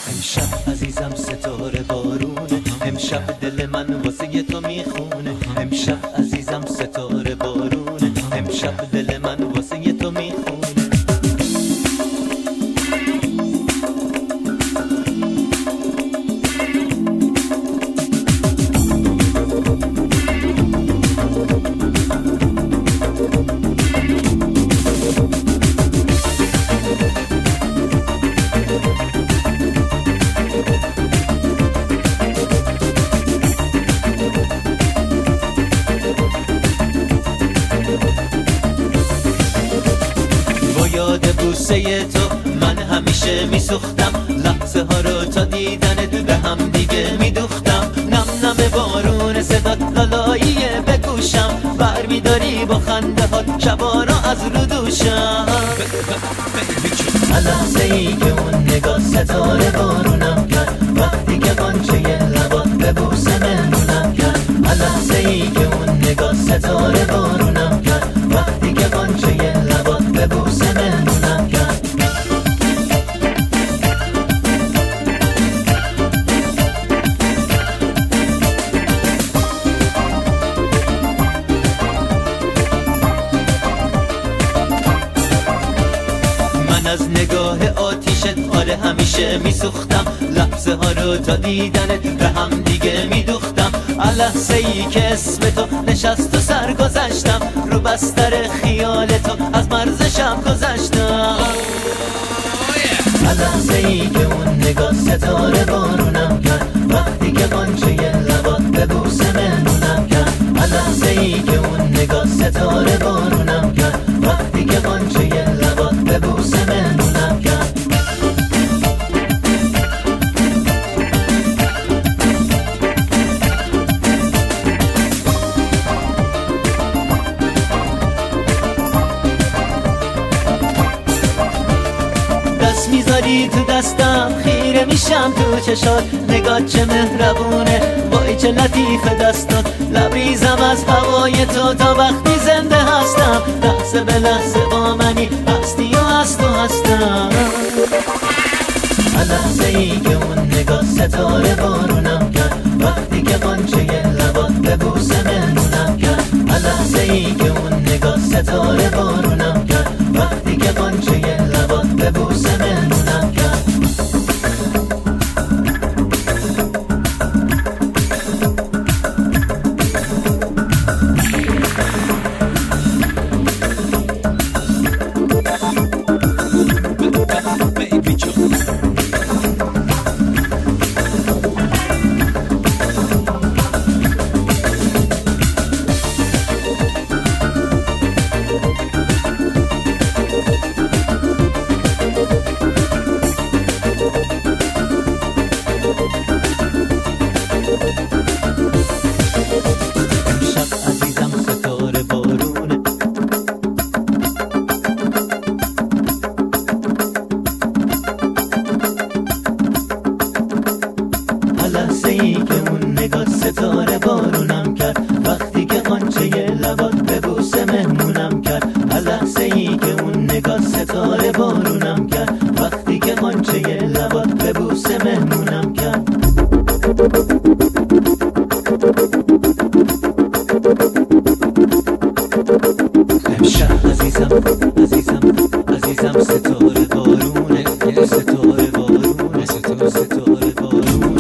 امشب عزیزم ستاره بارونه، امشب دل من واسه تو میخونه. امشب عزیزم ستاره بارونه، امشب دل من واسه تو میخونه. یاد بوسه تو من همیشه میسوختم، لحظه ها رو تا دیدنت به هم دیگه میدوختم. نم نم بارون صدات لالاییه به گوشم، بر میداری با خنده هات شبا رو از رو دوشم. لحظه ای که اون نگاه ستاره بارونم کرد، وقتی که قانچه لبات به بوسه مهمونم کرد. لحظه ای که اون نگاه ستاره بارونم کرد، وقتی که قانچه لبات به بوسه مهمونم کرد. من از نگاه آتیشت آره همیشه میسوختم، لحظه ها رو تا دیدنت به هم دیگه میدوختم. لحظه ای که اسم تو نشست و سر گذشتم، رو بستر خیال تو از مرز شب گذشتم. لحظه ای که اون نگاه ستاره بارونم کرد، وقتی که قانچه لبات به بوسه مهمونم کرد. لحظه ای که اون نگاه ستاره بارونم کرد، وقتی که قانچه لبات به بوسه مهمونم کرد. میذاری تو دستم، خیره میشم تو چشات، نگاه چه مهربونه، وای چه لطیف دستات. لبریزم از هوای تو تا وقتی زنده هستم، لحظه به لحظه با منی، هستی و از تو هستم. لحظه ای که اون نگاه ستاره بارونم کرد، وقتی که قانچه لبات به بوسه مهمونم کرد. لحظه ای که اون نگاه ستاره بارونم کرد، وقتی که قانچه لبات به بوسه مهمونم کرد. لحظه ای که اون نگاه ستاره بارونم کرد، وقتی که قانچه لبات به بوسه مهمونم کرد. لحظه ای که اون نگاه ستاره بارونم کرد، وقتی که قانچه لبات به بوسه مهمونم کرد. امشب عزیزم عزیزم عزیزم ستاره بارونه، ستاره بارونه، ستاره بارونه.